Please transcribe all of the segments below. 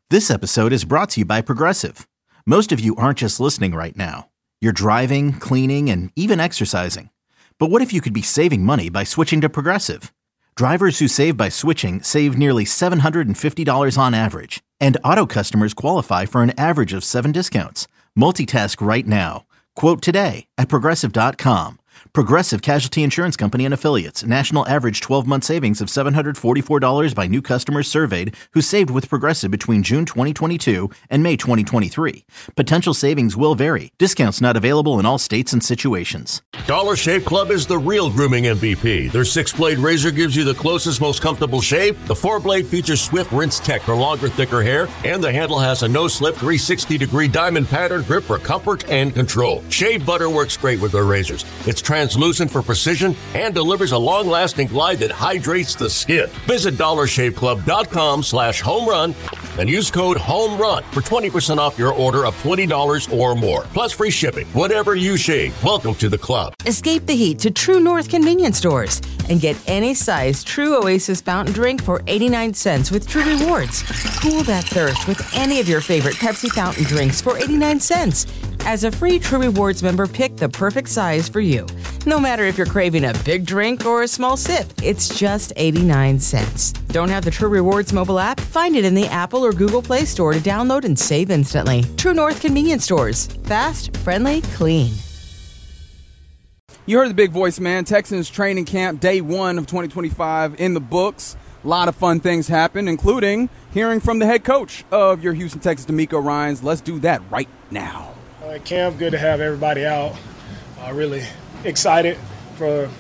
This episode is brought to you by Progressive. Most of you aren't just listening right now. You're driving, cleaning, and even exercising. But what if you could be saving money by switching to Progressive? Drivers who save by switching save nearly $750 on average. And auto customers qualify for an average of 7 discounts. Multitask right now. Quote today at Progressive.com. Progressive Casualty Insurance Company and Affiliates. National average 12-month savings of $744 by new customers surveyed who saved with Progressive between June 2022 and May 2023. Potential savings will vary. Discounts not available in all states and situations. Dollar Shave Club is the real grooming MVP. Their 6-blade razor gives you the closest, most comfortable shave. The 4-blade features swift rinse tech for longer, thicker hair. And the handle has a no-slip 360-degree diamond pattern grip for comfort and control. Shave butter works great with their razors. It's translucent for precision and delivers a long-lasting glide that hydrates the skin. Visit DollarShaveClub.com/homerun and use code HOMERUN for 20% off your order of $20 or more. Plus free shipping. Whatever you shave, welcome to the club. Escape the heat to True North convenience stores and get any size True Oasis fountain drink for 89 cents with True Rewards. Cool that thirst with any of your favorite Pepsi fountain drinks for 89 cents. As a free True Rewards member, pick the perfect size for you. No matter if you're craving a big drink or a small sip, it's just 89 cents. Don't have the True Rewards mobile app? Find it in the Apple or Google Play Store to download and save instantly. True North convenience stores. Fast, friendly, clean. You heard the big voice, man. Texans training camp day 1 of 2025 in the books. A lot of fun things happen, including hearing from the head coach of your Houston Texans, DeMeco Ryans. Let's do that right now. Camp, good to have everybody out. Really excited for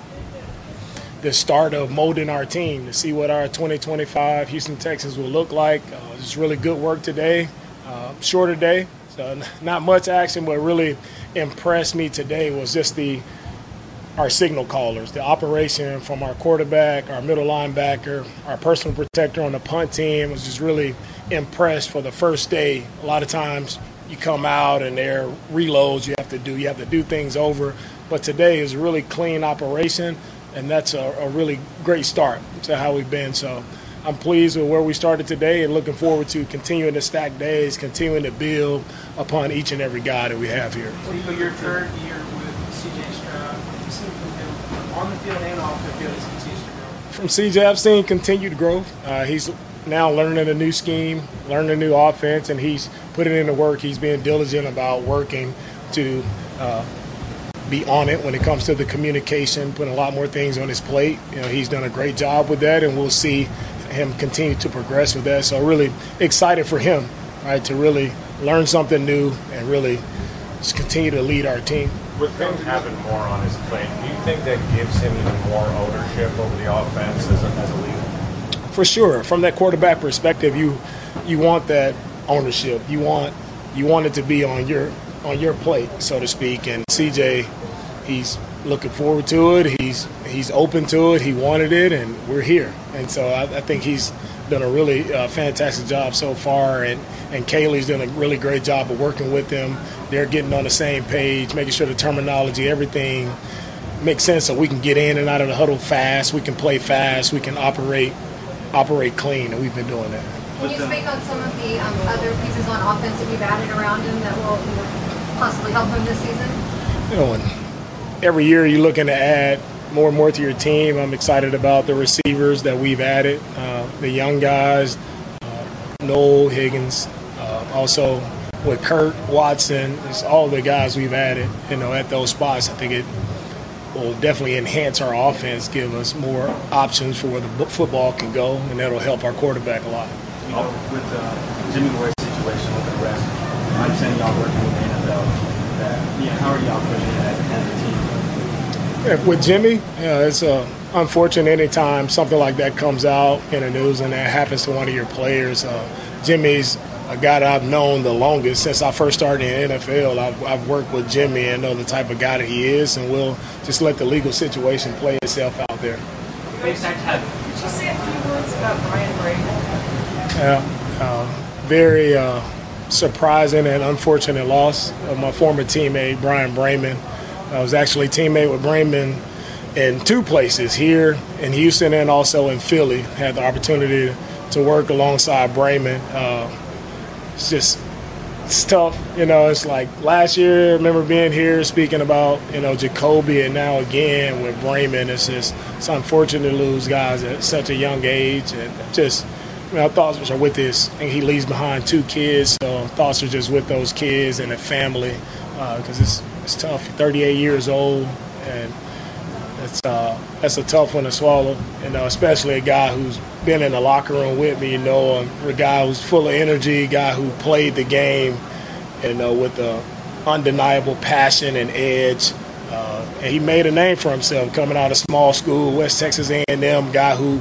the start of molding our team to see what our 2025 Houston Texans will look like. Just really good work today. Shorter day, so not much action, but really impressed me today was just our signal callers, the operation from our quarterback, our middle linebacker, our personal protector on the punt team. Was just really impressed for the first day. A lot of times you come out and there are reloads you have to do things over. But today is a really clean operation, and that's a really great start to how we've been. So I'm pleased with where we started today and looking forward to continuing to stack days, continuing to build upon each and every guy that we have here. Your third year with C.J. Stroud, you've seen from him on the field and off the field as he continues to grow. From C.J., I've seen continued growth. He's now learning a new scheme, learning a new offense, and he's putting in the work. He's being diligent about working to be on it when it comes to the communication, putting a lot more things on his plate. He's done a great job with that, and we'll see him continue to progress with that. So really excited for him, right, to really learn something new and really just continue to lead our team. With him having more on his plate, do you think that gives him even more ownership over the offense as a leader? For sure. From that quarterback perspective, you want that ownership. You want it to be on your plate, so to speak. And CJ, he's looking forward to it. He's open to it. He wanted it, and we're here. And so I think he's done a really fantastic job so far. And Kaylee's done a really great job of working with him. They're getting on the same page, making sure the terminology, everything makes sense so we can get in and out of the huddle fast. We can play fast. We can operate clean, and we've been doing that. Can you speak on some of the other pieces on offense that you've added around him that will possibly help him this season? And every year you're looking to add more and more to your team. I'm excited about the receivers that we've added, the young guys, Noel Higgins, also with Kurt Watson, just all the guys we've added, at those spots. I think it will definitely enhance our offense, give us more options for where the football can go, and that'll help our quarterback a lot. With Jimmy Ware's situation with the rest, I understand y'all working with the NFL. How are y'all pushing it as a team? With Jimmy, it's unfortunate anytime something like that comes out in the news and that happens to one of your players. Jimmy's a guy that I've known the longest since I first started in the NFL. I've worked with Jimmy and know the type of guy that he is, and we'll just let the legal situation play itself out there. Could you say a few words about Brian Brayman? Very surprising and unfortunate loss of my former teammate, Brian Brayman. I was actually teammate with Brayman in 2 places, here in Houston and also in Philly. Had the opportunity to work alongside Brayman. It's tough. It's like last year, I remember being here speaking about, Jacoby, and now again with Brayman. It's unfortunate to lose guys at such a young age. And just, thoughts are with this. I think he leaves behind 2 kids, so thoughts are just with those kids and the family because it's tough. 38 years old, and that's a tough one to swallow, especially a guy who's been in the locker room with me, a guy who's full of energy, a guy who played the game, with the undeniable passion and edge. And he made a name for himself coming out of small school, West Texas A&M, guy who,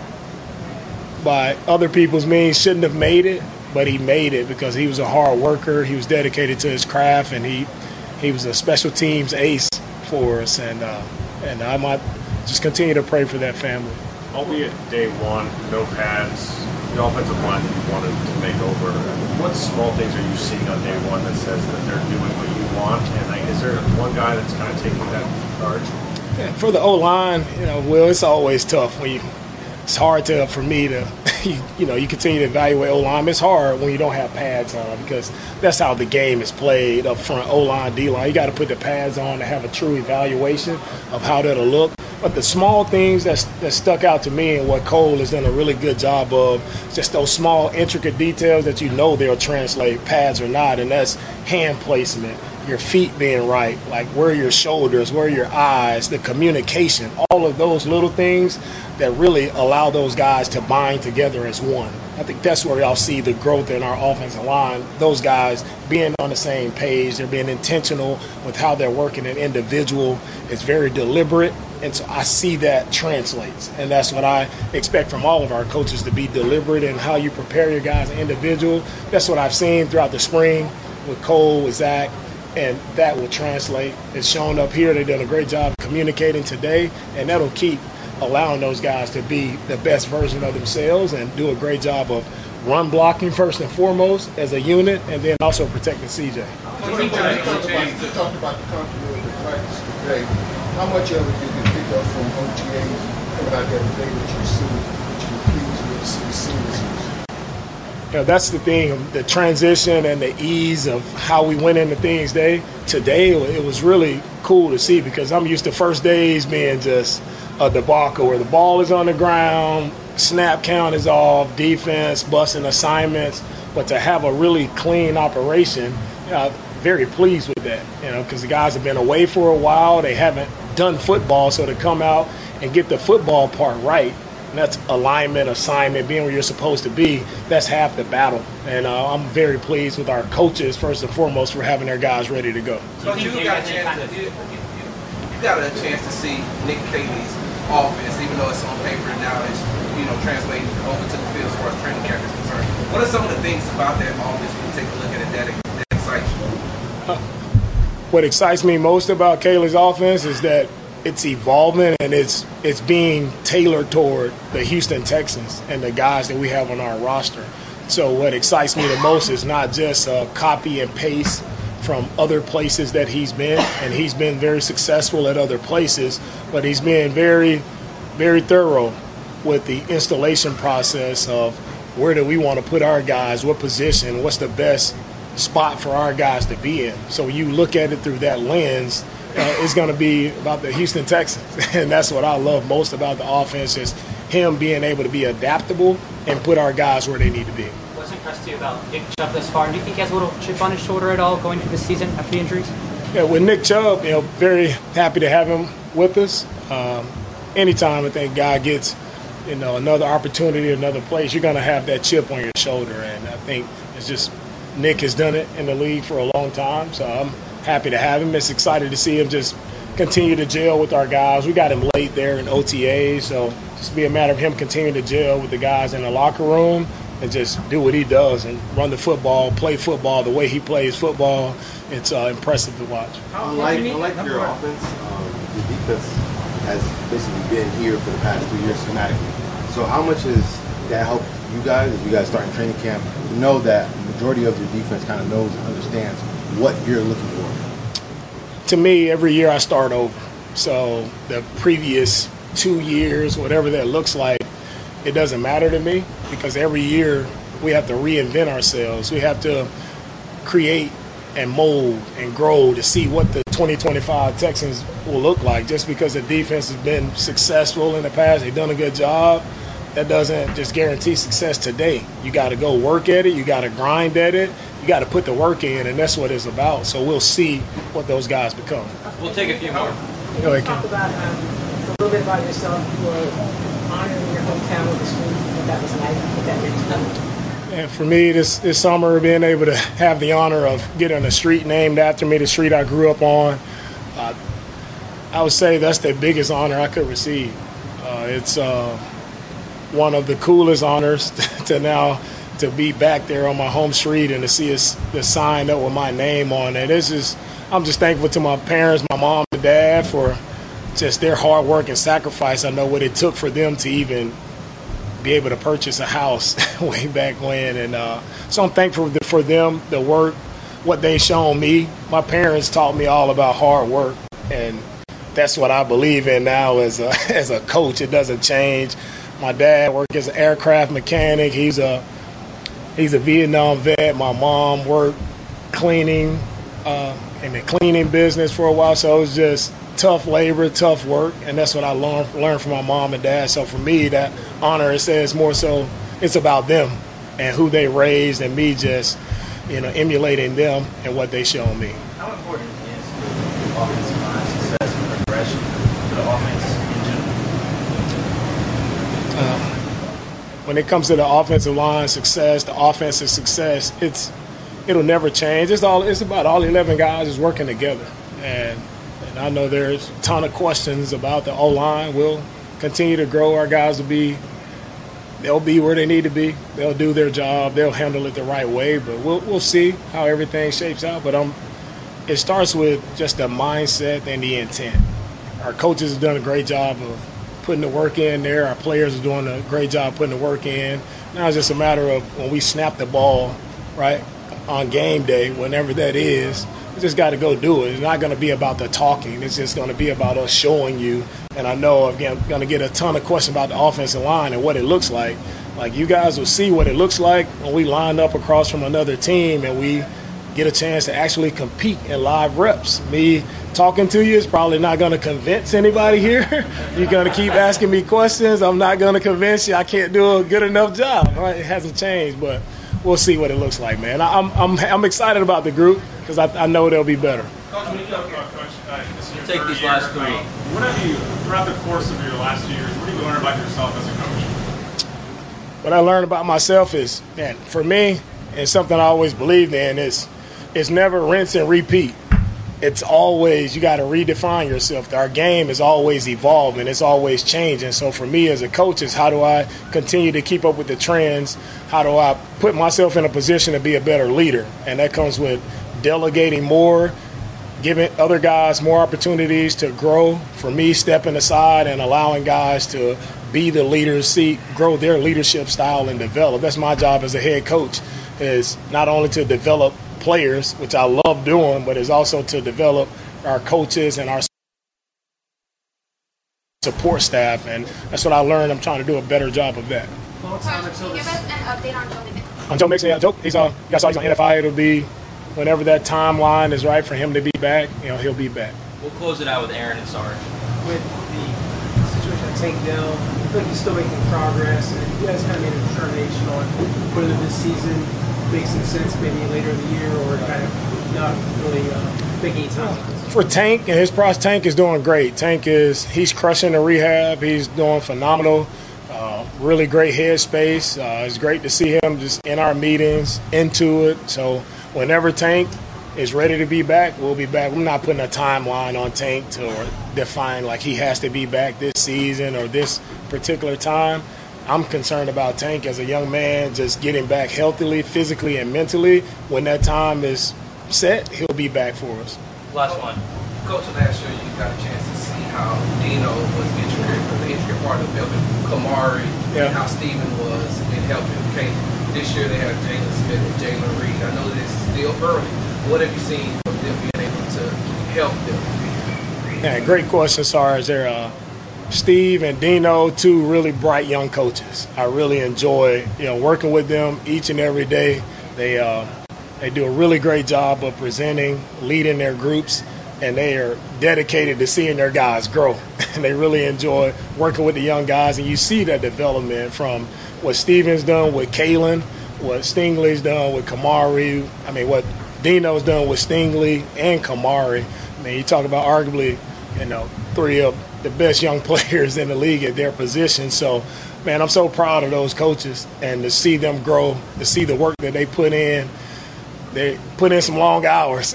by other people's means, shouldn't have made it, but he made it because he was a hard worker, he was dedicated to his craft, and he was a special teams ace for us. And I might just continue to pray for that family. Albeit day one, no pads, the offensive line that you wanted to make over. What small things are you seeing on day one that says that they're doing what you want? And is there one guy that's kind of taking that charge? Yeah, for the O-line, Will, it's always tough when it's hard for me to, you continue to evaluate O-line. It's hard when you don't have pads on because that's how the game is played up front, O-line, D-line. You got to put the pads on to have a true evaluation of how that'll look. But the small things that stuck out to me and what Cole has done a really good job of, just those small, intricate details that they'll translate, pads or not, and that's hand placement, your feet being right, like where are your shoulders, where are your eyes, the communication, all of those little things that really allow those guys to bind together as one. I think that's where y'all see the growth in our offensive line, those guys being on the same page, they're being intentional with how they're working an individual. It's very deliberate. And so I see that translates. And that's what I expect from all of our coaches, to be deliberate in how you prepare your guys as an individual. That's what I've seen throughout the spring with Cole, with Zach, and that will translate. It's shown up here. They've done a great job communicating today, and that'll keep allowing those guys to be the best version of themselves and do a great job of run blocking first and foremost as a unit, and then also protecting CJ. You talked about the continuity of practice today. How much of it did you pick up from OTAs coming out there today that you're pleased with the seamlessness? That's the thing, the transition and the ease of how we went into things today, it was really cool to see because I'm used to first days being just a debacle where the ball is on the ground, snap count is off, defense, busting assignments, but to have a really clean operation, very pleased with that, because the guys have been away for a while. They haven't done football, so to come out and get the football part right, and that's alignment, assignment, being where you're supposed to be, that's half the battle. And I'm very pleased with our coaches, first and foremost, for having their guys ready to go. So you got a chance to see Nick Caley's offense, even though it's on paper now, it's translating over to the field as far as training camp is concerned. What are some of the things about that offense when you take a look at it that excites you? What excites me most about Caley's offense is that it's evolving and it's being tailored toward the Houston Texans and the guys that we have on our roster. So what excites me the most is not just a copy and paste from other places that he's been, and he's been very successful at other places, but he's been very, very thorough with the installation process of where do we want to put our guys, what position, what's the best spot for our guys to be in. So you look at it through that lens, it's going to be about the Houston Texans. And that's what I love most about the offense, is him being able to be adaptable and put our guys where they need to be. What's impressed you about Nick Chubb thus far? Do you think he has a little chip on his shoulder at all going through the season after the injuries? Yeah, with Nick Chubb, very happy to have him with us. Anytime I think God gets, another opportunity, another place, you're going to have that chip on your shoulder. And I think it's just Nick has done it in the league for a long time, so I'm happy to have him. It's excited to see him just continue to gel with our guys. We got him late there in OTA, so just be a matter of him continuing to gel with the guys in the locker room and just do what he does and run the football, play football the way he plays football. It's impressive to watch. Unlike your offense, the defense has basically been here for the past 3 years schematically. So how much has that helped you guys, as you guys start in training camp, to know that the majority of your defense kind of knows and understands what you're looking for? To me, every year I start over. So the previous 2 years, whatever that looks like, it doesn't matter to me. because every year we have to reinvent ourselves. We have to create and mold and grow to see what the 2025 Texans will look like. Just because the defense has been successful in the past, they've done a good job, that doesn't just guarantee success today. You got to go work at it. You got to grind at it. You got to put the work in, and that's what it's about. So we'll see what those guys become. We'll take a few more. Go ahead, Talk about a little bit about yourself. You were honored in your hometown with the street. What that was like. What that meant to you. And for me, this summer, being able to have the honor of getting a street named after me, the street I grew up on, I would say that's the biggest honor I could receive. It's one of the coolest honors to be back there on my home street and to see the sign up with my name on it. I'm just thankful to my parents, my mom and dad, for just their hard work and sacrifice. I know what it took for them to even be able to purchase a house way back when. And so I'm thankful for them, the work, what they shown me. My parents taught me all about hard work, and that's what I believe in now as a coach. It doesn't change. My dad worked as an aircraft mechanic. He's a Vietnam vet. My mom worked cleaning in the cleaning business for a while. So it was just tough labor, tough work, and that's what I learned from my mom and dad. So for me, that honor, it says more so it's about them and who they raised, and me just emulating them and what they shown me. How important is the offensive line success and progression to the offense in general? When it comes to the offensive line success, the offensive success, it'll never change. It's about all 11 guys is working together, and I know there's a ton of questions about the O-line. We'll continue to grow. Our guys they'll be where they need to be. They'll do their job. They'll handle it the right way. But we'll see how everything shapes out. But it starts with just the mindset and the intent. Our coaches have done a great job of putting the work in there. Our players are doing a great job putting the work in. Now it's just a matter of when we snap the ball, right, on game day, whenever that is, we just got to go do it. It's not going to be about the talking. It's just going to be about us showing you. And I know, again, I'm going to get a ton of questions about the offensive line and what it looks like. Like, you guys will see what it looks like when we line up across from another team and we get a chance to actually compete in live reps. Me talking to you is probably not going to convince anybody here. You're going to keep asking me questions. I'm not going to convince you I can't do a good enough job. Right? It hasn't changed, but we'll see what it looks like, man. I'm excited about the group because I know they'll be better. Coach, when you talk about take these last three. What have you, throughout the course of your last years, what have you learned about yourself as a coach? What I learned about myself is, man, for me, and something I always believed in, is it's never rinse and repeat. It's always, you got to redefine yourself. Our game is always evolving. It's always changing. So for me as a coach is, how do I continue to keep up with the trends? How do I put myself in a position to be a better leader? And that comes with delegating more, giving other guys more opportunities to grow. For me, stepping aside and allowing guys to be the leaders, grow their leadership style and develop. That's my job as a head coach, is not only to develop players, which I love doing, but is also to develop our coaches and our support staff, and that's what I learned. I'm trying to do a better job of that. Coach, can you give us an update on Joe Mixon? On Joe Mixon, Joe, he's on NFI. It'll be whenever that timeline is right for him to be back, he'll be back. We'll close it out with Aaron and Sarge. With the situation at Tank Dell, I feel like he's still making progress, and you guys kind of made a determination on whether this season makes some sense maybe later in the year or kind of not really making any time. For Tank, and Tank is doing great. He's crushing the rehab. He's doing phenomenal. Really great headspace. It's great to see him just in our meetings, into it. So whenever Tank is ready to be back, we'll be back. I'm not putting a timeline on Tank to define like he has to be back this season or this particular time. I'm concerned about Tank as a young man just getting back healthily, physically, and mentally. When that time is set, he'll be back for us. Last one. Coach, last year you got a chance to see how Dino was intricate, the intricate part of helping Kamari, and how Steven was in helping Kate. This year they have Jalen Smith and Jalen Reed. I know that it's still early. What have you seen from them being able to help them? Yeah, great question, Sarge. Steve and Dino, two really bright young coaches. I really enjoy, working with them each and every day. They do a really great job of presenting, leading their groups, and they are dedicated to seeing their guys grow. And they really enjoy working with the young guys, and you see that development from what Steven's done with Kalen, what Stingley's done with Kamari, what Dino's done with Stingley and Kamari. You talk about arguably, three of the best young players in the league at their position. So, man, I'm so proud of those coaches, and to see them grow, to see the work that they put in. They put in some long hours.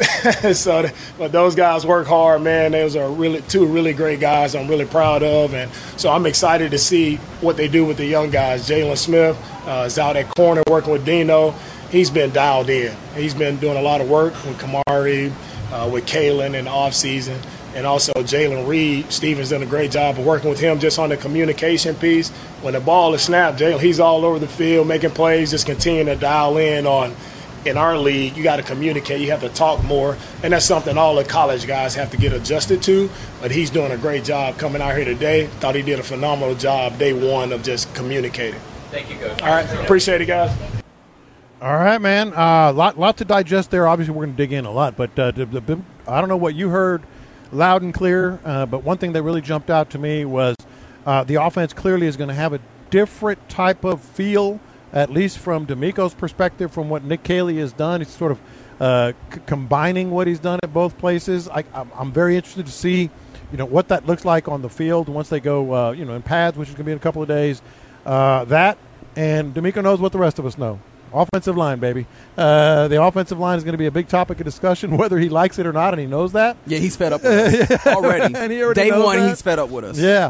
But those guys work hard, man. Those are two really great guys I'm really proud of. And so I'm excited to see what they do with the young guys. Jalen Smith is out at corner working with Dino. He's been dialed in. He's been doing a lot of work with Kamari, with Kalen in the offseason. And also Jalen Reed. Steven's done a great job of working with him just on the communication piece. When the ball is snapped, Jalen, he's all over the field making plays, just continuing to dial in on – in our league, you got to communicate. You have to talk more, and that's something all the college guys have to get adjusted to. But he's doing a great job coming out here today. Thought he did a phenomenal job day one of just communicating. Thank you, Coach. All right, appreciate it, guys. All right, man. Lot to digest there. Obviously, we're going to dig in a lot, but I don't know what you heard loud and clear, but one thing that really jumped out to me was the offense clearly is going to have a different type of feel, at least from DeMeco's perspective, from what Nick Caley has done. He's sort of combining what he's done at both places. I'm very interested to see, what that looks like on the field once they go, in pads, which is going to be in a couple of days. That, and DeMeco knows what the rest of us know. Offensive line, baby. The offensive line is going to be a big topic of discussion, whether he likes it or not, and he knows that. Yeah, he's fed up with us already. And he already Day knows one, that. he's fed up with us. Yeah,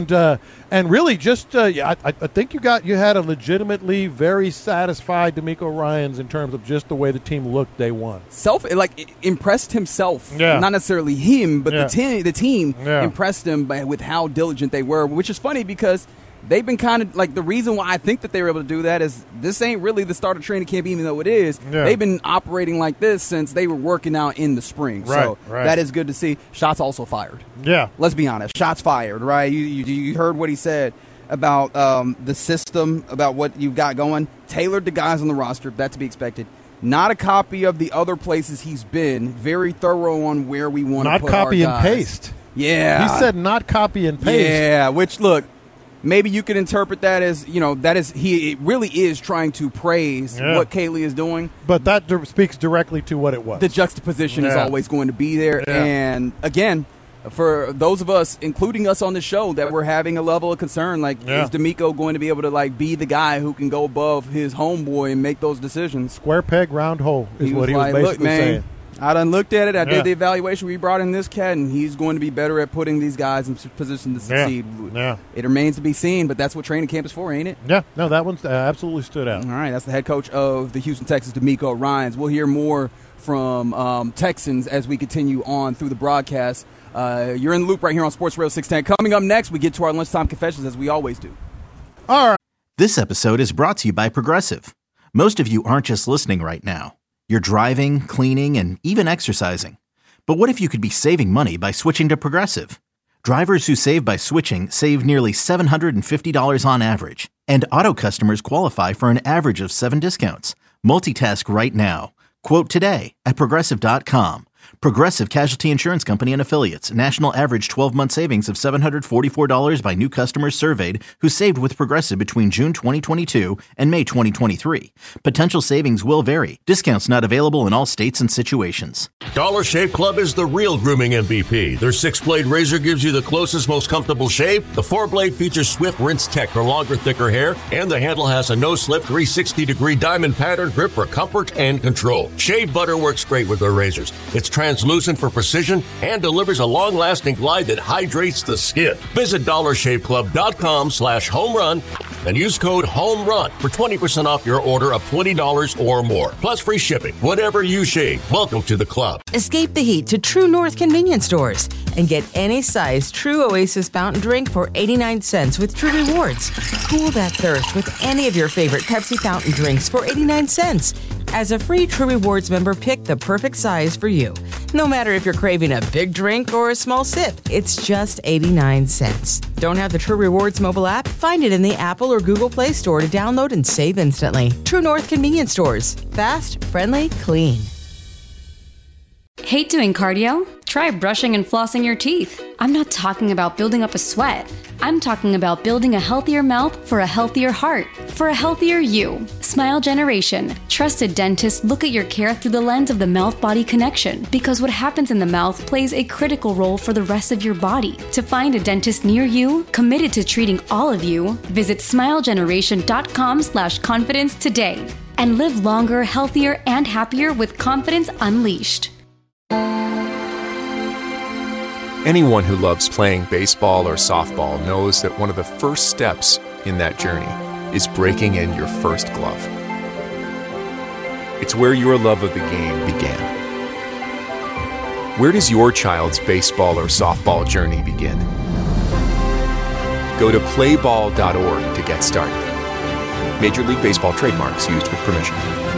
and really just, I think you had a legitimately very satisfied DeMeco Ryans in terms of just the way the team looked day one. Impressed himself. Yeah. Not necessarily him, but the team Yeah. impressed him with how diligent they were, which is funny because they've been kind of like, the reason why I think that they were able to do that is this ain't really the start of training camp, even though it is. Yeah. They've been operating like this since they were working out in the spring. So Right. that is good to see. Shots also fired. Yeah. Let's be honest. Shots fired, right? You heard what he said about the system, about what you've got going. Tailored to guys on the roster. That's to be expected. Not a copy of the other places he's been. Very thorough on where we want to put our guys. Not copy and paste. Yeah. He said not copy and paste. Yeah, which, look, maybe you could interpret that as, he really is trying to praise what Caley is doing. But that speaks directly to what it was. The juxtaposition is always going to be there. Yeah. And, again, for those of us, including us on the show, that we're having a level of concern, is DeMeco going to be able to, be the guy who can go above his homeboy and make those decisions? Square peg, round hole is what he was basically saying. I done looked at it. I did the evaluation. We brought in this cat, and he's going to be better at putting these guys in position to succeed. Yeah. It remains to be seen, but that's what training camp is for, ain't it? Yeah. No, that one absolutely stood out. All right. That's the head coach of the Houston Texans, DeMeco Ryans. We'll hear more from Texans as we continue on through the broadcast. You're in the loop right here on Sports Radio 610. Coming up next, we get to our lunchtime confessions, as we always do. All right. This episode is brought to you by Progressive. Most of you aren't just listening right now. You're driving, cleaning, and even exercising. But what if you could be saving money by switching to Progressive? Drivers who save by switching save nearly $750 on average. And auto customers qualify for an average of 7 discounts. Multitask right now. Quote today at Progressive.com. Progressive Casualty Insurance Company and Affiliates. National average 12-month savings of $744 by new customers surveyed who saved with Progressive between June 2022 and May 2023. Potential savings will vary. Discounts not available in all states and situations. Dollar Shave Club is the real grooming MVP. Their 6-blade razor gives you the closest, most comfortable shave. The 4-blade features Swift Rinse Tech for longer, thicker hair. And the handle has a no-slip 360-degree diamond pattern grip for comfort and control. Shave butter works great with their razors. It's translucent for precision and delivers a long-lasting glide that hydrates the skin. Visit dollarshaveclub.com/homerun and use code HOMERUN for 20% off your order of $20 or more. Plus free shipping. Whatever you shave, welcome to the club. Escape the heat to True North convenience stores and get any size True Oasis fountain drink for 89 cents with True Rewards. Cool that thirst with any of your favorite Pepsi fountain drinks for 89 cents. As a free True Rewards member, pick the perfect size for you. No matter if you're craving a big drink or a small sip, it's just 89 cents. Don't have the True Rewards mobile app? Find it in the Apple or Google Play Store to download and save instantly. True North Convenience Stores. Fast, friendly, clean. Hate doing cardio? Try brushing and flossing your teeth. I'm not talking about building up a sweat. I'm talking about building a healthier mouth for a healthier heart, for a healthier you. Smile Generation. Trusted dentists look at your care through the lens of the mouth-body connection, because what happens in the mouth plays a critical role for the rest of your body. To find a dentist near you, committed to treating all of you, visit smilegeneration.com/confidence today and live longer, healthier, and happier with confidence unleashed. Anyone who loves playing baseball or softball knows that one of the first steps in that journey is breaking in your first glove. It's where your love of the game began. Where does your child's baseball or softball journey begin? Go to playball.org to get started. Major League Baseball trademarks used with permission.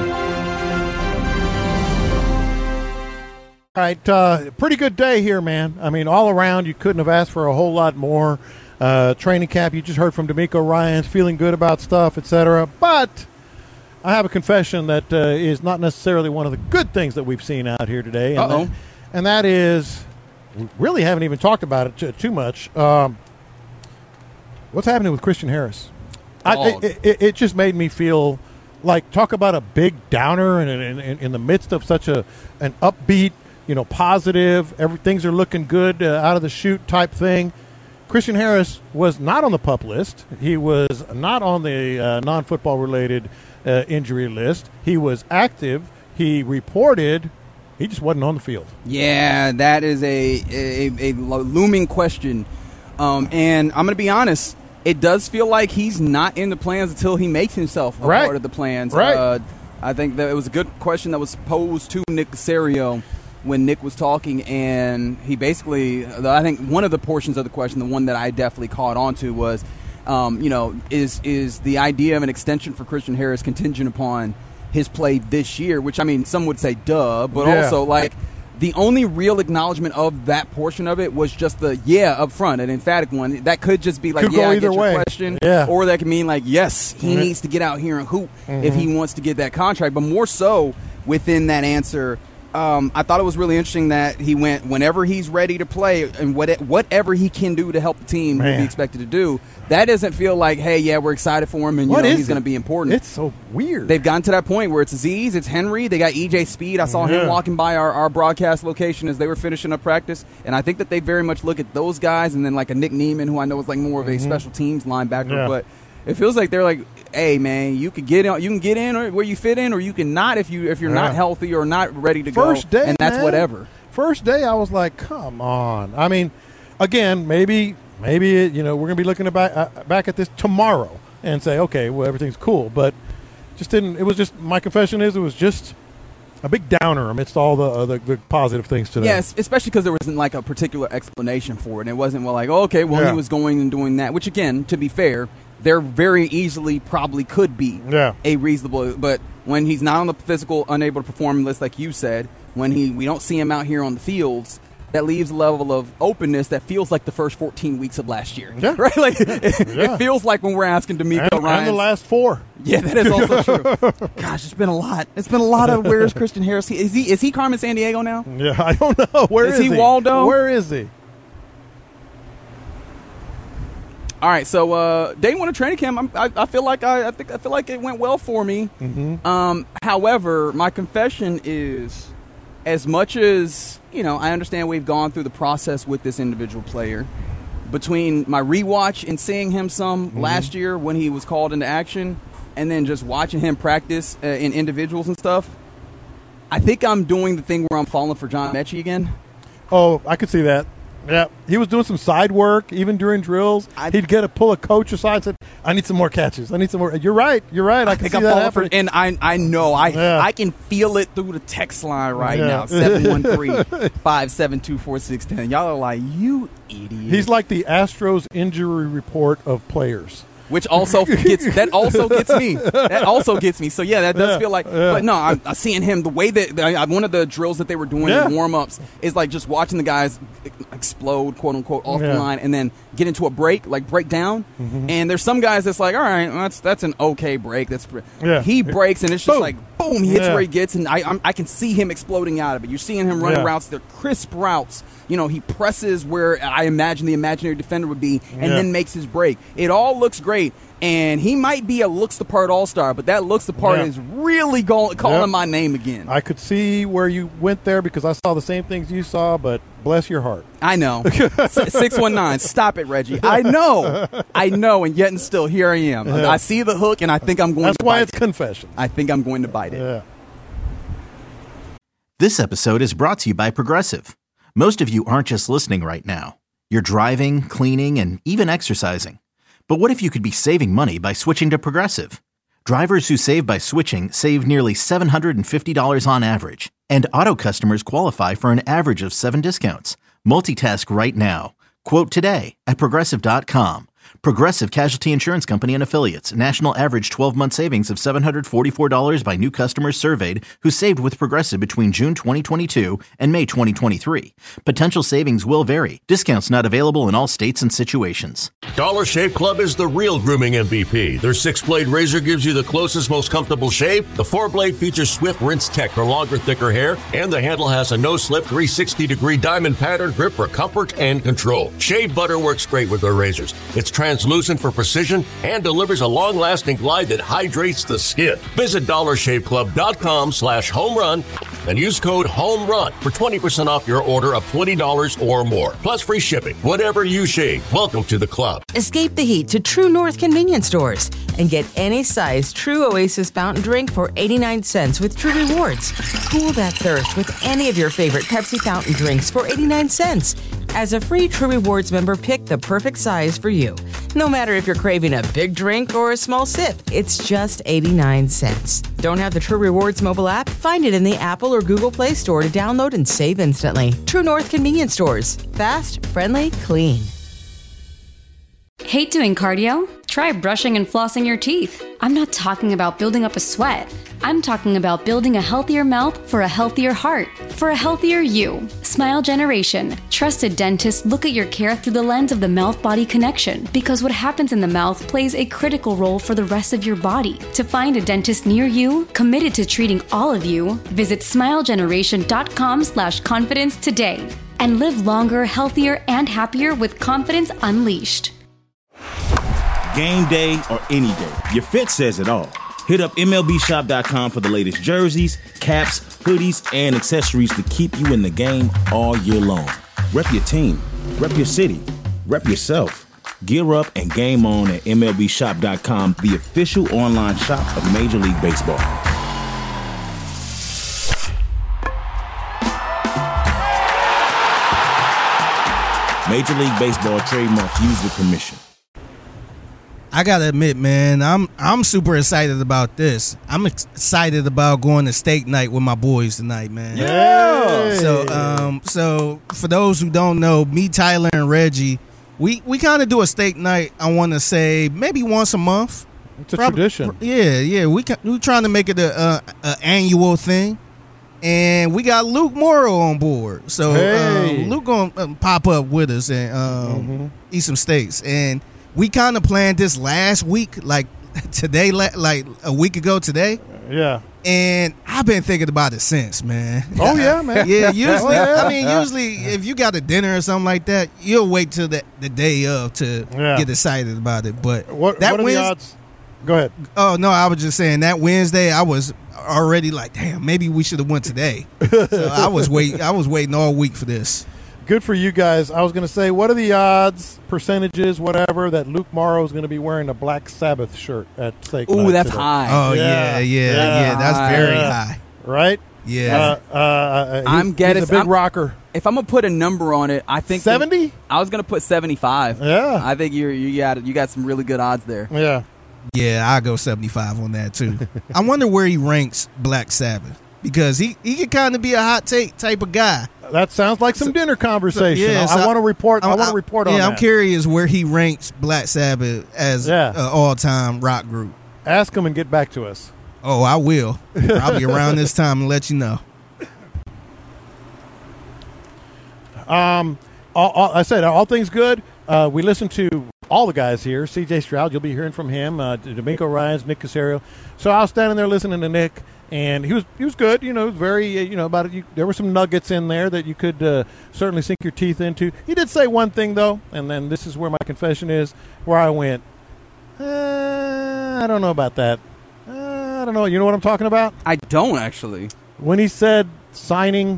All right, pretty good day here, man. I mean, all around, you couldn't have asked for a whole lot more. Training camp, you just heard from D'Amico Ryans, feeling good about stuff, etc. But I have a confession that is not necessarily one of the good things that we've seen out here today. And that is, we really haven't even talked about it too much. What's happening with Christian Harris? It just made me feel like, talk about a big downer in the midst of such an upbeat, positive, things are looking good out of the chute type thing. Christian Harris was not on the PUP list. He was not on the non-football related injury list. He was active. He reported. He just wasn't on the field. Yeah, that is a looming question. And I'm going to be honest, it does feel like he's not in the plans until he makes himself a part of the plans. Right. I think that it was a good question that was posed to Nick Caserio when Nick was talking, and he basically, I think one of the portions of the question, the one that I definitely caught on to was, is the idea of an extension for Christian Harris contingent upon his play this year, which, I mean, some would say duh, but also, like, the only real acknowledgement of that portion of it was just the up front, an emphatic one. That could just be like, I get your question. Yeah. Or that can mean like, yes, he needs to get out here and hoop if he wants to get that contract. But more so within that answer, I thought it was really interesting that he went whenever he's ready to play and whatever he can do to help the team will be expected to do. That doesn't feel like, hey, we're excited for him and he's going to be important. It's so weird. They've gotten to that point where it's Aziz, it's Henry. They got EJ Speed. I saw him walking by our broadcast location as they were finishing up practice. And I think that they very much look at those guys, and then like a Nick Neiman, who I know is like more of a special teams linebacker. Yeah. But it feels like they're like, hey, man, you can get in or where you fit in, or you can not if you're not healthy or not ready to go. First day, and that's whatever. First day, I was like, come on. I mean, again, maybe we're going to be looking back at this tomorrow and say, okay, well, everything's cool. But it was just, my confession is, it was just a big downer amidst all the positive things today. Yes, especially because there wasn't like a particular explanation for it. And it wasn't, he was going and doing that, which, again, to be fair, there very easily probably could be a reasonable, but when he's not on the physical unable to perform list, like you said, when we don't see him out here on the fields, that leaves a level of openness that feels like the first 14 weeks of last year. Yeah. Right? Like it feels like when we're asking D'Amico Ryans. And the last 4. Yeah, that is also true. Gosh, it's been a lot. It's been a lot of where is Christian Harris? Is he Carmen Sandiego now? Yeah, I don't know. Where is he? Waldo? Where is he? All right, so day one of training camp, I feel like I feel like it went well for me. However, my confession is, as much as I understand we've gone through the process with this individual player, between my rewatch and seeing him some last year when he was called into action, and then just watching him practice in individuals and stuff, I think I'm doing the thing where I'm falling for John Mechie again. Oh, I could see that. Yeah, he was doing some side work even during drills. He'd pull a coach aside and said, "I need some more catches. I need some more." You're right. I can see that happening. And I know I can feel it through the text line right now. 713-572-4610. Y'all are like, you idiot. He's like the Astros injury report of players. which also gets me. That also gets me. So yeah, that does feel like. Yeah. But no, I'm seeing him the way that one of the drills that they were doing in warm-ups is like just watching the guys explode, quote unquote, off the line, and then get into a break down. Mm-hmm. And there's some guys that's like, all right, that's an okay break. He breaks and it's just like boom, he hits where he gets, and I can see him exploding out of it. You're seeing him running routes. They're crisp routes. You know, he presses where I imagine the imaginary defender would be, and then makes his break. It all looks great, and he might be a looks the part all-star, but that looks the part is really calling my name again. I could see where you went there because I saw the same things you saw, but bless your heart. I know. 619, stop it, Reggie. I know, and yet and still here I am. Yeah. I see the hook, and I think I'm going to bite it. That's why it's confession. I think I'm going to bite it. Yeah. This episode is brought to you by Progressive. Most of you aren't just listening right now. You're driving, cleaning, and even exercising. But what if you could be saving money by switching to Progressive? Drivers who save by switching save nearly $750 on average. And auto customers qualify for an average of 7 discounts. Multitask right now. Quote today at Progressive.com. Progressive Casualty Insurance Company and Affiliates. National average 12-month savings of $744 by new customers surveyed who saved with Progressive between June 2022 and May 2023. Potential savings will vary. Discounts not available in all states and situations. Dollar Shave Club is the real grooming MVP. Their 6-blade razor gives you the closest, most comfortable shave. The 4-blade features Swift Rinse Tech for longer, thicker hair. And the handle has a no-slip 360-degree diamond pattern grip for comfort and control. Shave butter works great with their razors. It's translucent for precision and delivers a long-lasting glide that hydrates the skin. Visit dollarshaveclub.com/home run and use code HOMERUN for 20% off your order of $20 or more. Plus free shipping. Whatever you shave, welcome to the club. Escape the heat to True North convenience stores and get any size True Oasis fountain drink for 89 cents with True Rewards. Cool that thirst with any of your favorite Pepsi fountain drinks for 89 cents. As a free True Rewards member, pick the perfect size for you. No matter if you're craving a big drink or a small sip, it's just 89 cents. Don't have the True Rewards mobile app? Find it in the Apple or Google Play Store to download and save instantly. True North convenience stores. Fast, friendly, clean. Hate doing cardio? Try brushing and flossing your teeth. I'm not talking about building up a sweat. I'm talking about building a healthier mouth for a healthier heart, for a healthier you. Smile Generation. Trusted dentists look at your care through the lens of the mouth-body connection because what happens in the mouth plays a critical role for the rest of your body. To find a dentist near you, committed to treating all of you, visit smilegeneration.com/confidence today and live longer, healthier, and happier with confidence unleashed. Game day or any day, your fit says it all. Hit up MLBshop.com for the latest jerseys, caps, hoodies, and accessories to keep you in the game all year long. Rep your team, rep your city, rep yourself. Gear up and game on at MLBshop.com, the official online shop of Major League Baseball. Major League Baseball trademarks used with permission. I gotta admit, man, I'm super excited about this. I'm excited about going to steak night with my boys tonight, man. Yeah. So for those who don't know, me, Tyler, and Reggie, we kind of do a steak night. I want to say maybe once a month. It's a tradition. Yeah. We trying to make it a annual thing, and we got Luke Morrow on board. So Luke gonna pop up with us and eat some steaks. And we kind of planned this last week, like today, like a week ago today. Yeah. And I've been thinking about it since, man. Oh, yeah, man. Yeah, usually if you got a dinner or something like that, you'll wait till the day of to get excited about it. But what are the odds? Go ahead. Oh, no, I was just saying that Wednesday I was already like, damn, maybe we should have went today. So I was waiting all week for this. Good for you guys. I was going to say, what are the odds, percentages, whatever, that Luke Morrow is going to be wearing a Black Sabbath shirt at steak night? Ooh, that's today? high. Oh, yeah. That's very high. Right? Yeah. He's a big rocker. If I'm going to put a number on it, I think 70? I was going to put 75. Yeah. I think you got some really good odds there. Yeah. Yeah, I'll go 75 on that, too. I wonder where he ranks Black Sabbath. Because he could kind of be a hot take type of guy. That sounds like some dinner conversation. Yeah, so I want to report. I want to report on that. Yeah, I'm curious where he ranks Black Sabbath as an all-time rock group. Ask him and get back to us. Oh, I will. Probably around this time and let you know. I said all things good. We listened to all the guys here. C.J. Stroud, you'll be hearing from him. D'Amico Ryans, Nick Caserio. So I was standing there listening to Nick, and he was good. Very about it. There were some nuggets in there that you could certainly sink your teeth into. He did say one thing though, and then this is where my confession is, where I went, I don't know about that. I don't know. You know what I'm talking about? I don't actually. When he said signing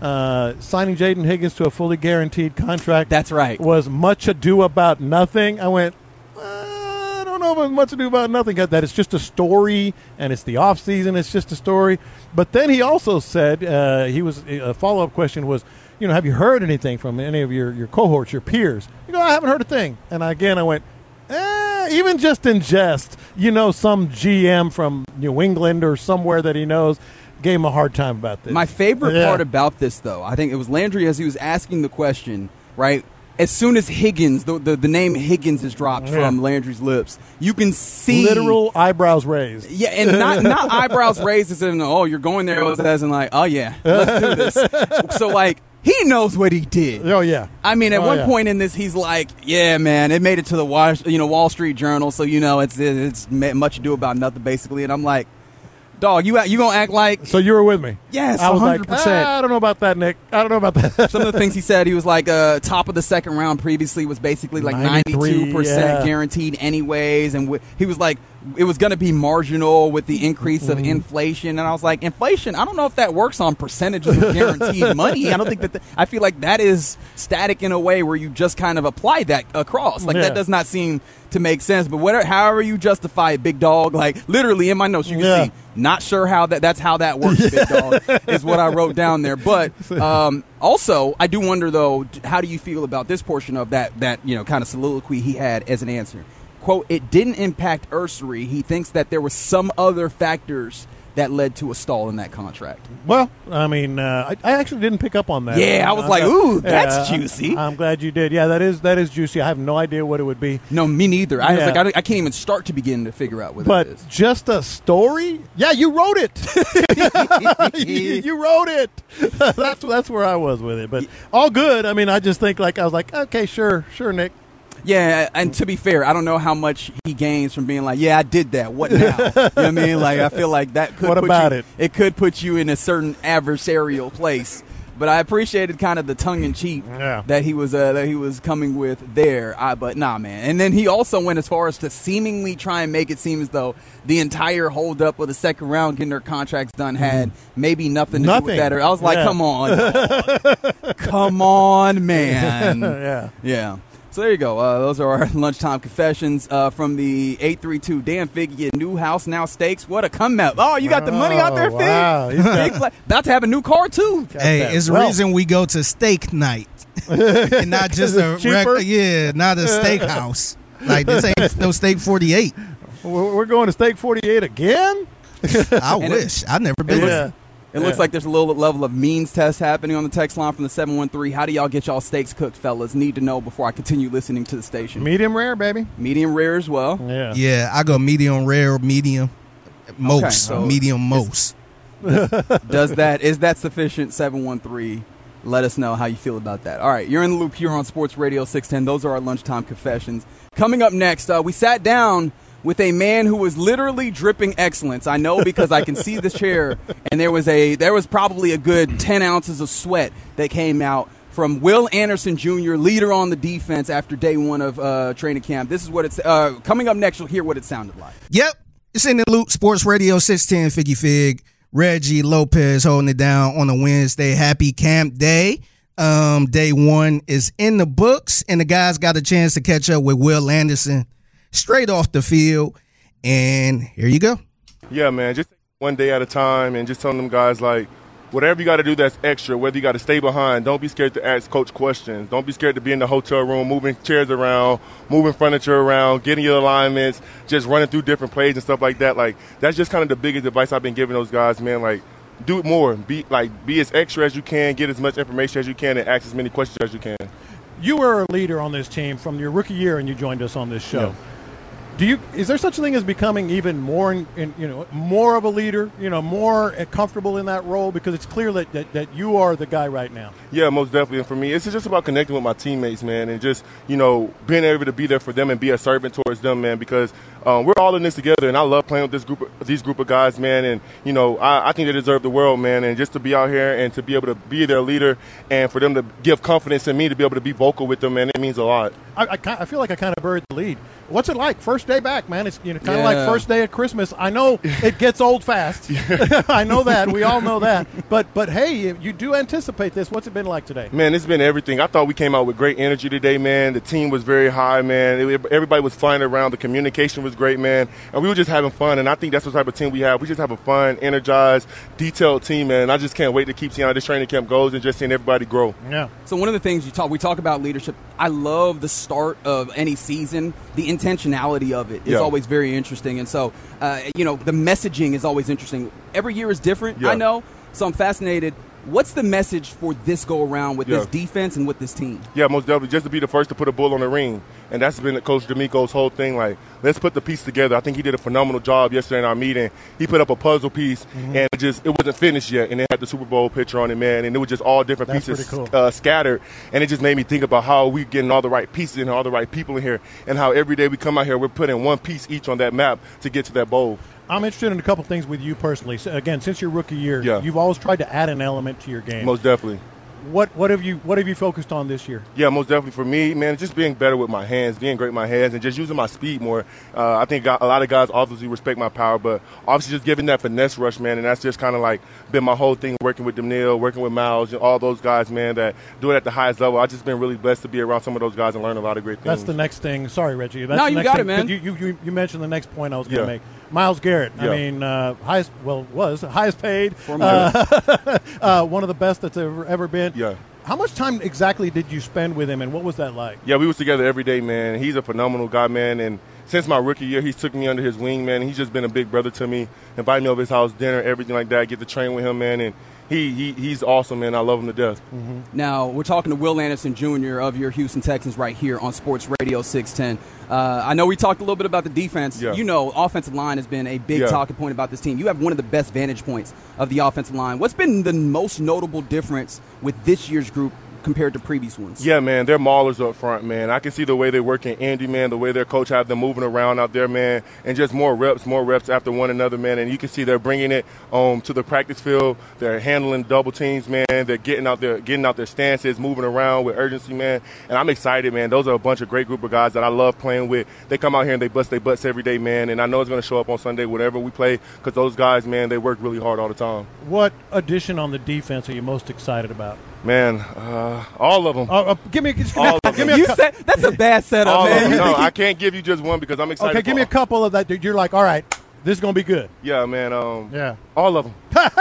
Jaden Higgins to a fully guaranteed contract. That's right. Was much ado about nothing. I went, I don't know if it's much ado about nothing. That it's just a story, and it's the off season. It's just a story. But then he also said a follow up question was, have you heard anything from any of your cohorts, your peers? I haven't heard a thing. And again, I went, even just in jest, some GM from New England or somewhere that he knows gave him a hard time about this. My favorite part about this, though, I think it was Landry as he was asking the question, right? As soon as Higgins, the name Higgins is dropped from Landry's lips, you can see literal eyebrows raised. Yeah, and not eyebrows raised as in, you're going there as in like, oh yeah, let's do this. So like, he knows what he did. Oh yeah. I mean, at one point in this, he's like, "Yeah, man, it made it to the Wall Street Journal, so it's much ado about nothing, basically." And I'm like, "Dog, you gonna act like?" So you were with me? Yes, I was 100%. Like, I don't know about that, Nick. I don't know about that. Some of the things he said, he was like, top of the second round previously was basically like 92% guaranteed, anyways, and he was like, it was going to be marginal with the increase of inflation. And I was like, inflation, I don't know if that works on percentages of guaranteed money. I don't think I feel like that is static in a way where you just kind of apply that across. Like that does not seem to make sense. But however you justify it, big dog, like literally in my notes, you can see, not sure how that's how that works, big dog, is what I wrote down there. But also, I do wonder, though, how do you feel about this portion of that kind of soliloquy he had as an answer? Quote, it didn't impact Ursary. He thinks that there were some other factors that led to a stall in that contract. Well, I mean, I actually didn't pick up on that. Yeah, I was like, ooh, that's juicy. I'm glad you did. Yeah, that is juicy. I have no idea what it would be. No, me neither. I was like, I can't even start to begin to figure out what it is. But just a story? Yeah, you wrote it. You wrote it. That's where I was with it. But all good. I mean, I just think I was like, okay, sure, Nick. Yeah, and to be fair, I don't know how much he gains from being like, yeah, I did that. What now? You know what I mean? Like, I feel like that could it could put you in a certain adversarial place. But I appreciated kind of the tongue-in-cheek that he was coming with there. But nah, man. And then he also went as far as to seemingly try and make it seem as though the entire holdup of the second round getting their contracts done had maybe nothing to do with that. I was like, come on. Come on, man. Yeah. So there you go. Those are our lunchtime confessions from the 832. Dan Figgy, new house, now stakes. What a come out. Oh, you got the money out there, Fig? Wow. About to have a new car, too. Hey, it's the reason we go to steak night. And not just not a steakhouse. Like, this ain't no Steak 48. We're going to Steak 48 again? I wish. I've never been there. It looks like there's a little level of means test happening on the text line from the 713. How do y'all get y'all steaks cooked, fellas? Need to know before I continue listening to the station. Medium rare, baby. Medium rare as well. Yeah, I go medium rare, medium, most, medium, most. Is that sufficient? 713. Let us know how you feel about that. All right, you're in the loop here on Sports Radio 610. Those are our lunchtime confessions. Coming up next, we sat down with a man who was literally dripping excellence. I know because I can see the chair, and there was probably a good 10 ounces of sweat that came out from Will Anderson Jr., leader on the defense after day one of training camp. This is what it's coming up next. You'll hear what it sounded like. Yep, it's in the loop. Sports Radio 610. Figgy Fig, Reggie Lopez holding it down on a Wednesday. Happy camp day. Day one is in the books, and the guys got a chance to catch up with Will Anderson straight off the field, and here you go. Yeah, man, just one day at a time, and just telling them guys, like, whatever you got to do that's extra, whether you got to stay behind, don't be scared to ask coach questions. Don't be scared to be in the hotel room, moving chairs around, moving furniture around, getting your alignments, just running through different plays and stuff like that. Like, that's just kind of the biggest advice I've been giving those guys, man. Like, do it more. Be as extra as you can, get as much information as you can, and ask as many questions as you can. You were a leader on this team from your rookie year, and you joined us on this show. Yeah. Is there such a thing as becoming even more, more of a leader, more comfortable in that role? Because it's clear that you are the guy right now. Yeah, most definitely. And for me, it's just about connecting with my teammates, man, and just, being able to be there for them and be a servant towards them, man, because we're all in this together, and I love playing with these group of guys, man, and, I think they deserve the world, man, and just to be out here and to be able to be their leader and for them to give confidence in me to be able to be vocal with them, man, it means a lot. I feel like I kind of buried the lead. What's it like? First day back, man. It's kind of like first day at Christmas. I know it gets old fast. I know that. We all know that. But hey, you do anticipate this. What's it been like today? Man, it's been everything. I thought we came out with great energy today, man. The team was very high, man. Everybody was flying around. The communication was great, man. And we were just having fun. And I think that's the type of team we have. We just have a fun, energized, detailed team, man. I just can't wait to keep seeing how this training camp goes and just seeing everybody grow. Yeah. So one of the things we talk about leadership. I love the start of any season. The intentionality of it is always very interesting. And so, the messaging is always interesting. Every year is different, I know. So I'm fascinated. What's the message for this go-around with this defense and with this team? Yeah, most definitely. Just to be the first to put a bull on the ring. And that's been Coach D'Amico's whole thing. Like, let's put the piece together. I think he did a phenomenal job yesterday in our meeting. He put up a puzzle piece, and it wasn't finished yet. And it had the Super Bowl picture on it, man. And it was just all different pieces scattered. And it just made me think about how we getting all the right pieces and all the right people in here. And how every day we come out here, we're putting one piece each on that map to get to that bowl. I'm interested in a couple things with you personally. So again, since your rookie year, you've always tried to add an element to your game. Most definitely. What have you focused on this year? Yeah, most definitely for me, man, just being better with my hands, being great with my hands, and just using my speed more. I think a lot of guys obviously respect my power, but obviously just giving that finesse rush, man, and that's just kind of like been my whole thing, working with Daniil, working with Miles, all those guys, man, that do it at the highest level. I've just been really blessed to be around some of those guys and learn a lot of great things. That's the next thing. Sorry, Reggie. That's no, the you next got thing. it, man. You mentioned the next point I was going to make. Myles Garrett. I mean, highest paid, one of the best that's ever been. Yeah. How much time exactly did you spend with him, and what was that like? Yeah, we was together every day, man. He's a phenomenal guy, man, and since my rookie year, he's took me under his wing, man. He's just been a big brother to me, invite me over his house, dinner, everything like that. I get to train with him, man, and he's awesome, man. I love him to death. Now, we're talking to Will Anderson Jr. of your Houston Texans right here on Sports Radio 610. I know we talked a little bit about the defense. Yeah. Offensive line has been a big talking point about this team. You have one of the best vantage points of the offensive line. What's been the most notable difference with this year's group compared to previous ones? Yeah, man, they're maulers up front, man. I can see the way they work in Andy, man, the way their coach have them moving around out there, man, and just more reps after one another, man. And you can see they're bringing it to the practice field. They're handling double teams, man. They're getting out their stances, moving around with urgency, man. And I'm excited, man. Those are a bunch of great group of guys that I love playing with. They come out here and they bust their butts every day, man. And I know it's going to show up on Sunday, whatever we play, because those guys, man, they work really hard all the time. What addition on the defense are you most excited about? Man, all of them. Give me all of them. That's a bad setup, man. No, I can't give you just one because I'm excited. Okay, give me a couple of that. You're like, all right, this is going to be good. Yeah, man. All of them.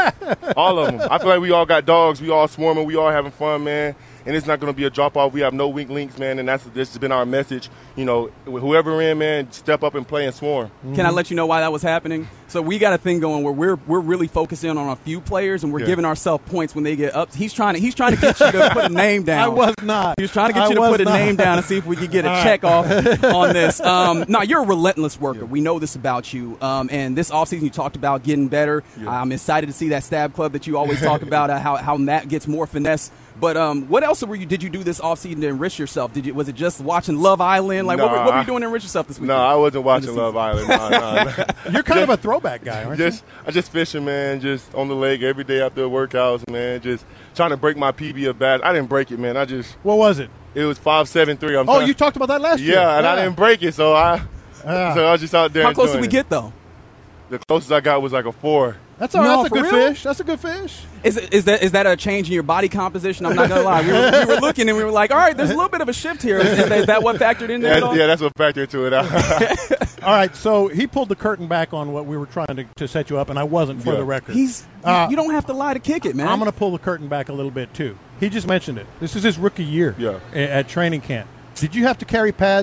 All of them. I feel like we all got dogs. We all swarming. We all having fun, man. And it's not going to be a drop-off. We have no weak links, man, and this has been our message. Whoever in, man, step up and play and swarm. Can I let you know why that was happening? So we got a thing going where we're really focusing on a few players, and we're giving ourselves points when they get up. He's trying to get you to put a name down. I was not. He was trying to get you to put a name down and see if we could get a check off on this. No, you're a relentless worker. Yeah. We know this about you. And this offseason you talked about getting better. Yeah. I'm excited to see that stab club that you always talk about, how Matt gets more finesse. But what else did you do this offseason to enrich yourself? Was it just watching Love Island? Like, what were you doing to enrich yourself this week? No, I wasn't watching Love Island. No. You're kind of a throwback guy, aren't you? I just fishing, man, just on the lake every day after workouts, man, just trying to break my PB of bass. I didn't break it, man. What was it? It was 5.73. You talked about that last year. Yeah, and I didn't break it, so I was just out there. How close did we get, though? The closest I got was like a 4. That's all right. That's a good fish. That's a good fish. Is that a change in your body composition? I'm not gonna lie. We were looking and we were like, all right, there's a little bit of a shift here. Is that what factored in there? Yeah, that's what factored into it. All right, so he pulled the curtain back on what we were trying to set you up, and I wasn't, for the record. You don't have to lie to kick it, man. I'm going to pull the curtain back a little bit too. He just mentioned it. This is his rookie year at training camp. Did you have to carry pads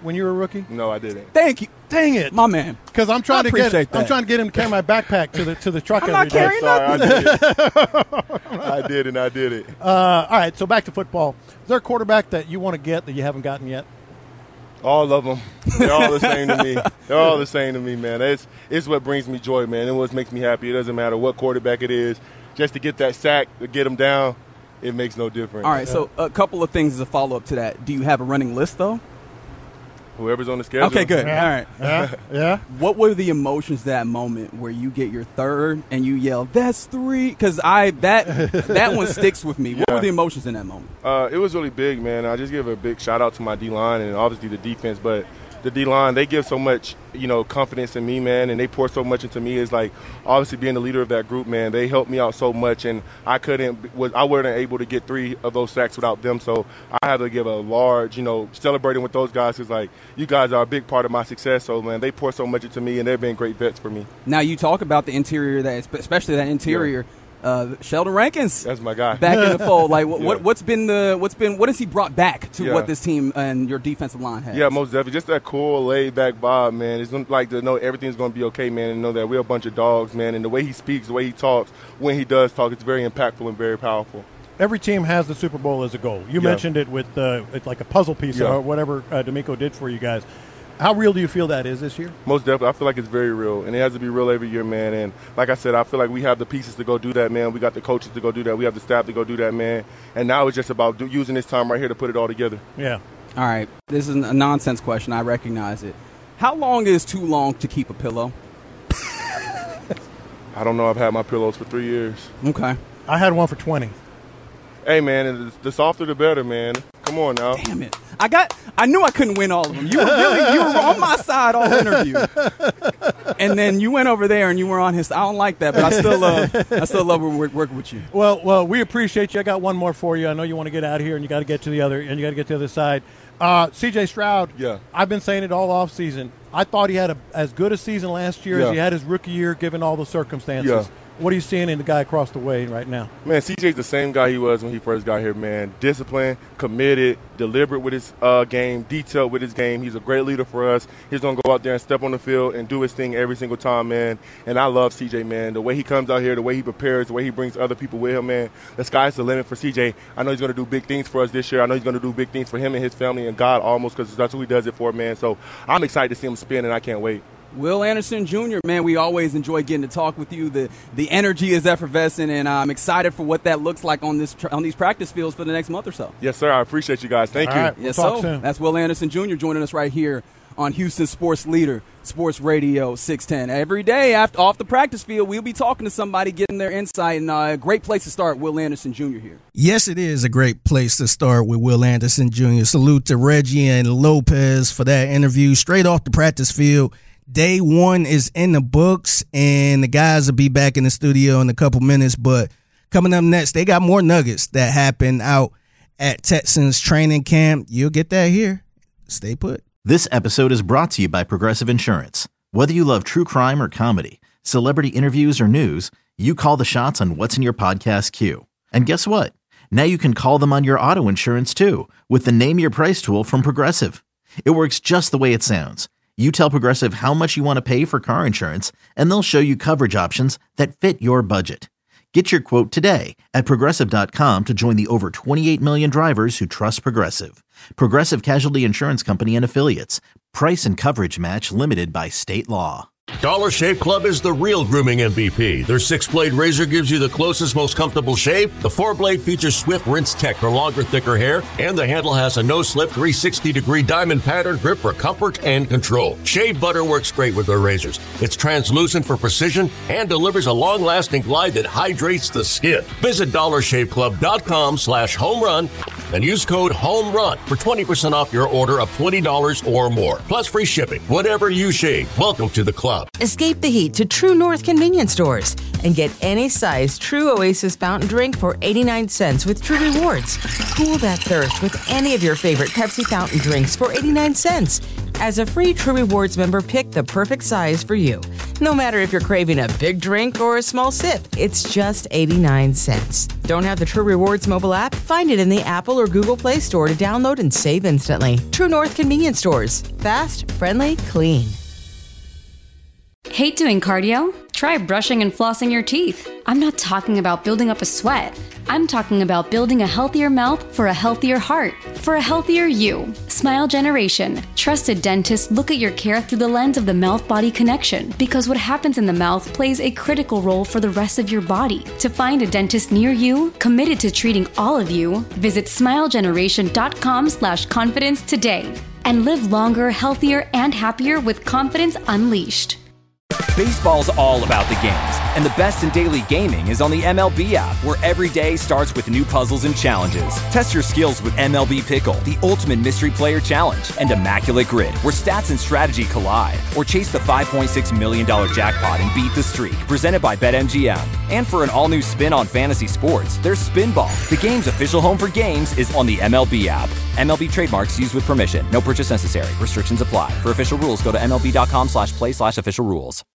when you were a rookie? No, I didn't. Thank you. Dang it, my man. Because I'm trying to get that. I'm trying to get him to carry my backpack to the truck I'm every not day. carrying nothing. I did it. I did it. All right, so back to football. Is there a quarterback that you want to get that you haven't gotten yet? All of them. They're all the same to me. They're all the same to me, man. It's what brings me joy, man. And what makes me happy. It doesn't matter what quarterback it is. Just to get that sack, to get them down, it makes no difference. All right, so a couple of things as a follow-up to that. Do you have a running list, though? Whoever's on the schedule. Okay, good. Yeah. All right. Yeah. What were the emotions that moment where you get your third and you yell, "That's 3"? Because that one sticks with me. What were the emotions in that moment? It was really big, man. I just give a big shout out to my D-line and obviously the defense, but the D-line, they give so much, confidence in me, man, and they pour so much into me. It's like, obviously being the leader of that group, man, they helped me out so much, and I wasn't able to get 3 of those sacks without them, so I had to give a large, celebrating with those guys is like, you guys are a big part of my success, so, man, they pour so much into me, and they've been great vets for me. Now, you talk about the interior, especially that interior. Yeah. Sheldon Rankins, that's my guy, back in the fold. Like, what yeah. what has he brought back to Yeah. what this team and your defensive line has? Yeah, most definitely. Just that cool, laid-back vibe, man. It's like to know everything's going to be okay, man, and know that we're a bunch of dogs, man. And the way he speaks, the way he talks, when he does talk, it's very impactful and very powerful. Every team has the Super Bowl as a goal. You mentioned it with it's like a puzzle piece or whatever D'Amico did for you guys. How real do you feel that is this year? Most definitely. I feel like it's very real, and it has to be real every year, man. And like I said, I feel like we have the pieces to go do that, man. We got the coaches to go do that. We have the staff to go do that, man. And now it's just about using this time right here to put it all together. Yeah. All right. This is a nonsense question. I recognize it. How long is too long to keep a pillow? I don't know. I've had my pillows for 3 years. Okay. I had one for 20. Hey, man, the softer the better, man. Come on now. Damn it. I knew I couldn't win all of them. You were on my side all interview. And then you went over there and you were on his. I don't like that, but I still love working with you. Well, we appreciate you. I got one more for you. I know you want to get out of here and you got to get to the other side. CJ Stroud. Yeah. I've been saying it all off season. I thought he had as good a season last year as he had his rookie year, given all the circumstances. Yeah. What are you seeing in the guy across the way right now? Man, CJ's the same guy he was when he first got here, man. Disciplined, committed, deliberate with his game, detailed with his game. He's a great leader for us. He's going to go out there and step on the field and do his thing every single time, man. And I love CJ, man. The way he comes out here, the way he prepares, the way he brings other people with him, man. The sky's the limit for CJ. I know he's going to do big things for us this year. I know he's going to do big things for him and his family and God almost, because that's who he does it for, man. So I'm excited to see him spin, and I can't wait. Will Anderson Jr., man, we always enjoy getting to talk with you. The energy is effervescent, and I'm excited for what that looks like on these practice fields for the next month or so. Yes, sir. I appreciate you guys. Thank you. Right, yes, we'll talk soon. That's Will Anderson Jr. joining us right here on Houston Sports Leader, Sports Radio 610. Every day off the practice field, we'll be talking to somebody, getting their insight, and a great place to start, Will Anderson Jr. here. Yes, it is a great place to start with Will Anderson Jr. Salute to Reggie and Lopez for that interview straight off the practice field. Day one is in the books, and the guys will be back in the studio in a couple minutes. But coming up next, they got more nuggets that happen out at Texans training camp. You'll get that here. Stay put. This episode is brought to you by Progressive Insurance. Whether you love true crime or comedy, celebrity interviews or news, you call the shots on what's in your podcast queue. And guess what? Now you can call them on your auto insurance too with the Name Your Price tool from Progressive. It works just the way it sounds. You tell Progressive how much you want to pay for car insurance, and they'll show you coverage options that fit your budget. Get your quote today at Progressive.com to join the over 28 million drivers who trust Progressive. Progressive Casualty Insurance Company and Affiliates. Price and coverage match limited by state law. Dollar Shave Club is the real grooming MVP. Their 6-blade razor gives you the closest, most comfortable shave. The 4-blade features Swift Rinse Tech for longer, thicker hair, and the handle has a no-slip 360-degree diamond pattern grip for comfort and control. Shave butter works great with their razors. It's translucent for precision and delivers a long-lasting glide that hydrates the skin. Visit DollarShaveClub.com/homerun and use code HOMERUN for 20% off your order of $20 or more. Plus free shipping. Whatever you shave, welcome to the club. Escape the heat to True North convenience stores and get any size True Oasis fountain drink for 89 cents with True Rewards. Cool that thirst with any of your favorite Pepsi fountain drinks for 89 cents. As a free True Rewards member, pick the perfect size for you. No matter if you're craving a big drink or a small sip, it's just 89 cents. Don't have the True Rewards mobile app? Find it in the Apple or Google Play Store to download and save instantly. True North Convenience Stores. Fast, friendly, clean. Hate doing cardio? Try brushing and flossing your teeth. I'm not talking about building up a sweat. I'm talking about building a healthier mouth for a healthier heart, for a healthier you. Smile Generation. Trusted dentists look at your care through the lens of the mouth-body connection, because what happens in the mouth plays a critical role for the rest of your body. To find a dentist near you, committed to treating all of you, visit smilegeneration.com/confidence today and live longer, healthier, and happier with confidence unleashed. Baseball's all about the games, and the best in daily gaming is on the MLB app, where every day starts with new puzzles and challenges. Test your skills with MLB Pickle, the ultimate mystery player challenge, and Immaculate Grid, where stats and strategy collide. Or chase the $5.6 million jackpot and beat the streak, presented by BetMGM. And for an all-new spin on fantasy sports, there's Spinball. The game's official home for games is on the MLB app. MLB trademarks used with permission. No purchase necessary. Restrictions apply. For official rules, go to MLB.com/play/official rules.